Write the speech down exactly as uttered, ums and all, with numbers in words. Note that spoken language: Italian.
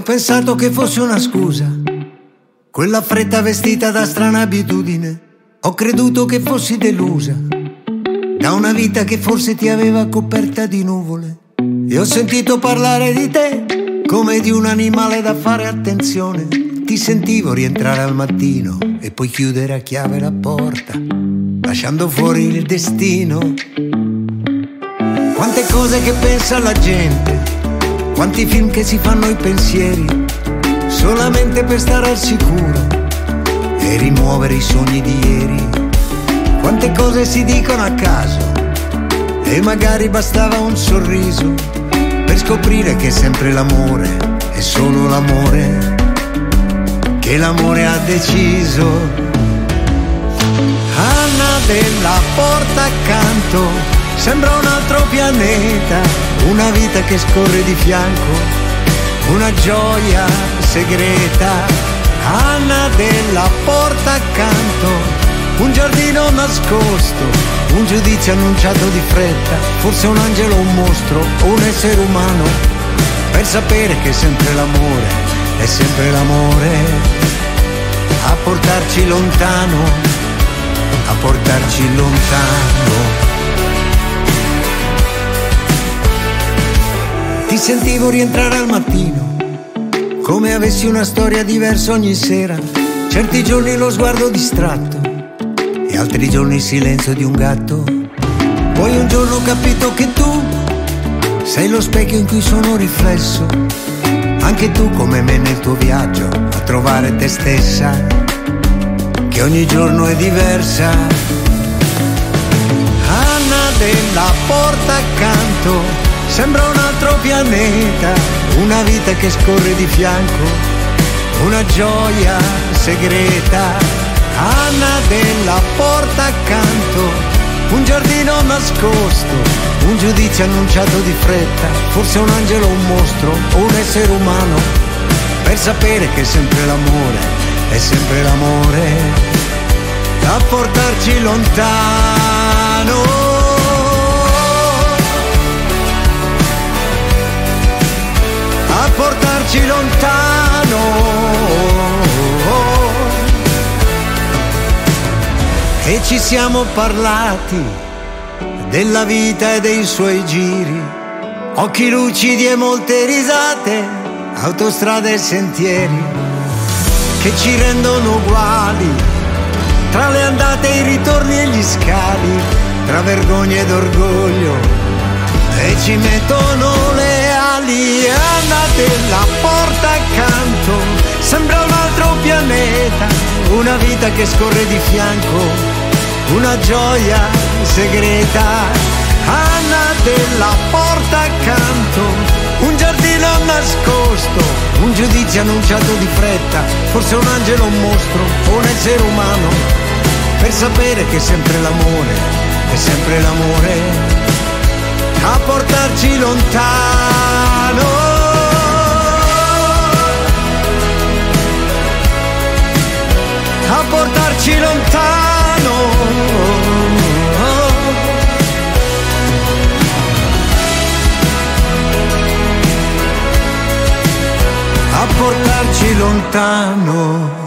pensato che fosse una scusa, quella fretta vestita da strana abitudine. Ho creduto che fossi delusa da una vita che forse ti aveva coperta di nuvole. E ho sentito parlare di te come di un animale da fare attenzione. Ti sentivo rientrare al mattino e poi chiudere a chiave la porta, lasciando fuori il destino. Quante cose che pensa la gente, quanti film che si fanno i pensieri, solamente per stare al sicuro e rimuovere i sogni di ieri. Quante cose si dicono a caso e magari bastava un sorriso per scoprire che sempre l'amore è solo l'amore, che l'amore ha deciso. Anna della porta accanto, sembra un altro pianeta, una vita che scorre di fianco, una gioia segreta. Anna della porta accanto, un giardino nascosto, un giudizio annunciato di fretta, forse un angelo, un mostro o un essere umano, per sapere che sempre l'amore è sempre l'amore, a portarci lontano, a portarci lontano. Ti sentivo rientrare al mattino, come avessi una storia diversa ogni sera. Certi giorni lo sguardo distratto e altri giorni il silenzio di un gatto. Poi un giorno ho capito che tu sei lo specchio in cui sono riflesso, anche tu come me nel tuo viaggio a trovare te stessa, che ogni giorno è diversa. Anna della porta accanto, sembra un altro pianeta, una vita che scorre di fianco, una gioia segreta. Anna della porta accanto, un giardino nascosto, un giudizio annunciato di fretta, forse un angelo, un mostro o un essere umano, per sapere che sempre l'amore è sempre l'amore, a portarci lontano. A portarci lontano. E ci siamo parlati della vita e dei suoi giri, occhi lucidi e molte risate, autostrade e sentieri che ci rendono uguali, tra le andate, i ritorni e gli scali, tra vergogna ed orgoglio, e ci mettono le ali. Anna della porta accanto, sembra un altro pianeta, una vita che scorre di fianco, una gioia segreta. Anna della porta accanto, un giardino nascosto, un giudizio annunciato di fretta, forse un angelo, un mostro o un essere umano, per sapere che sempre l'amore è sempre l'amore, a portarci lontano, a portarci lontano, a portarci lontano.